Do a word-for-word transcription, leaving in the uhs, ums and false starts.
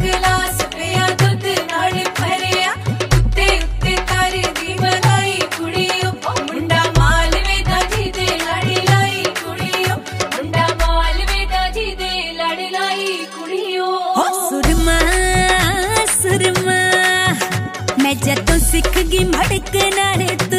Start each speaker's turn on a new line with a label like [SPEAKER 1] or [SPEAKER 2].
[SPEAKER 1] गिलास पिया दुध नाल भरिया उत्ते उत्ते तारे दी मलाई कुड़ियो मुंडा मालवे दा जी दे लड़ी लाई कुड़ियो मुंडा मालवे दा जी दे लड़ी लाई कुड़ियो
[SPEAKER 2] हो सुरमा सुरमा मैं जदों सिख गई मड़क नाल